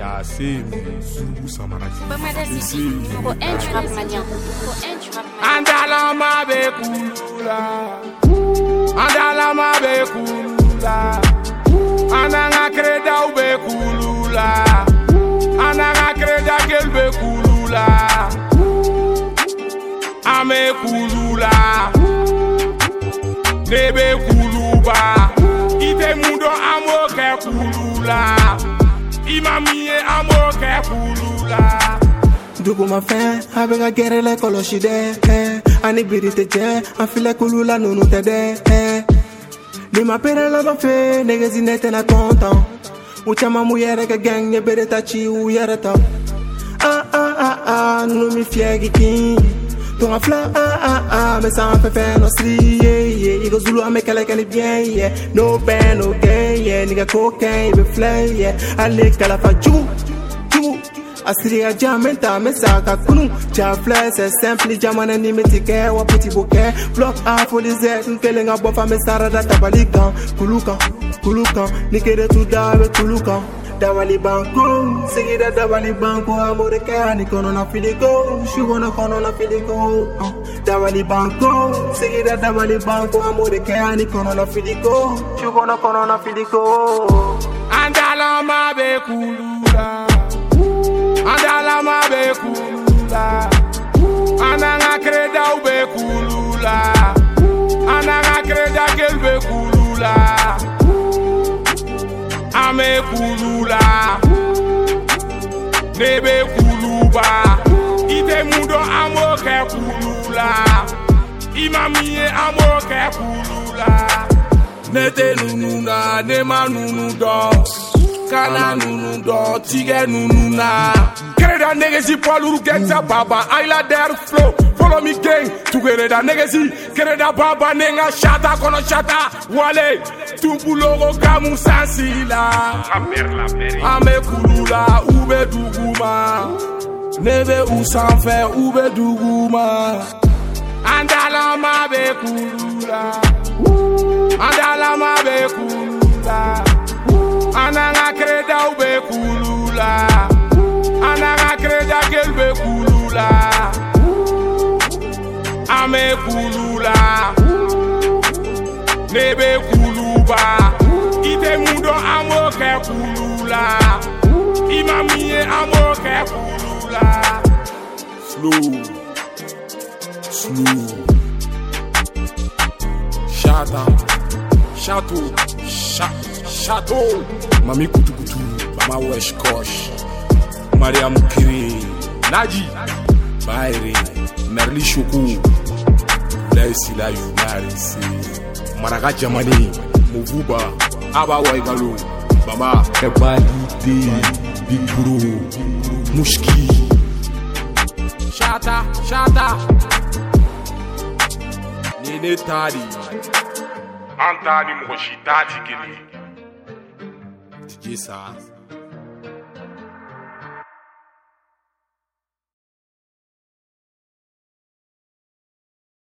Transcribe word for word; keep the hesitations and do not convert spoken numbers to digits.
Ya c'est Zoulou Samaraji. Numéro un du rap malien. Andalama be kulula. Andalama be kulula. Ananga kreda be kulula. Ananga kreda gel be kulula. Ame kulula. Nebe kuluba. Ite mundo amo ke kulula. Imamiye amo ke kulula. Dugu ma fɛn a bɛ ka gɛrɛ la kɔlɔsi dɛ ani biri tɛ cɛ an filɛ kulu la nunu tɛ dɛ ni ma pere laban fɛ nɛgɛsi ne tɛna kɔntan u caman m'u yɛrɛ kɛ gɛng ne bere ta ci u yɛrɛ ta ah ah ah ah nunu mi fiyɛ kikin tonga fila ah ah ah mɛ san fɛn fɛn nɔ siri ye ye i ka zulu an bɛ kɛlɛ kɛ ni biɲɛ ye no bɛn no gɛn ye nigga ko kɛn i bɛ filɛ ye ale kalafa jugu jugu Asiri ajamenta mesaka kunu cha flex c'est simple jamana ni metike wa petit bouquet block a folize nkelenga bofa mesara da tabalika kuluka kuluka nikere tu dawe kuluka dawali banko sigida dawali banko amore ka ni kono na filiko shugono kono na filiko dawali banko sigida dawali banko amore ka ni kono na filiko shugono kono na filiko Andalama be kulula. Andalama be kulula. Ananga kreda be kulula. Ananga kreda gel be kulula. Ame kulula. Nebe kuluba. Ite mundo amo ke kulula. Imamiye amo ke kulula. Nete nununa, nema nunu do. Kana nunu do, tige nunu na. Kereda negesi poluru gangsta baba, Ayla der flow. Follow me gang, together negesi. Kereda baba nenga shata kono shata. Wale, tumpulogo kamu sansila. Ame kulula, ube duguma. Neve usanfe, ube duguma. Andalama be kulula. Andalama be kulula. Ananga kreda be kulula. Ananga kreda gel be kulula. Ame kulula. Nebe kuluba. Ite mundo amo ke kulula. Imamiye amo ke kulula. Slow. Slow. Chata, chateau, chateau. Mami kutu kutu, mama wesh kosh. Mariam Kiri, Naji, Bairi, Merli Choku, Laisila Yumarisi, Maraga Jamani, Mububa, Aba Waigalo, Baba, Ebali, Big Bro, Mushki. Chata, chata. Nene Tadi. Antani Moshi Tadi Gili. Tijisa.